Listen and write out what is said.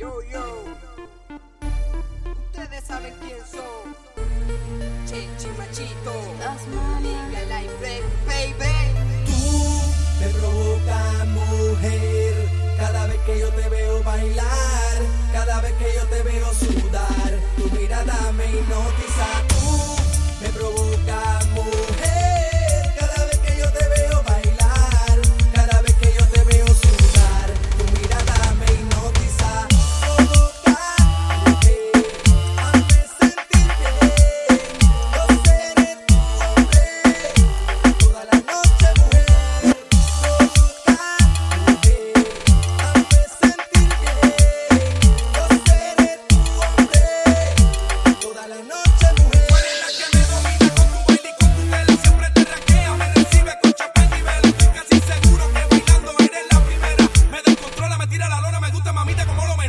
Yo, ustedes saben quién son. Chichi Machito, Liga Life, baby. Tú me provocas, mujer, cada vez que yo te veo bailar, cada vez que yo te veo sudar, tu mirada me hipnotiza. Tú me provocas, mujer, cada vez que yo te veo bailar, cada vez que yo te veo sudar, tu mirada me hipnotiza. Provoca, mujer, hazme sentir bien, yo seré tu hombre, toda la noche, mujer. Provoca, mujer, hazme sentir bien, yo seré tu hombre, toda la noche, mujer. Tú eres la que me domina con tu baile y con tu tela, siempre te raquea, me recibe con chapén y vela. Estoy casi seguro que bailando eres la primera. Me descontrola, me tira la lona, me gusta mamita como lo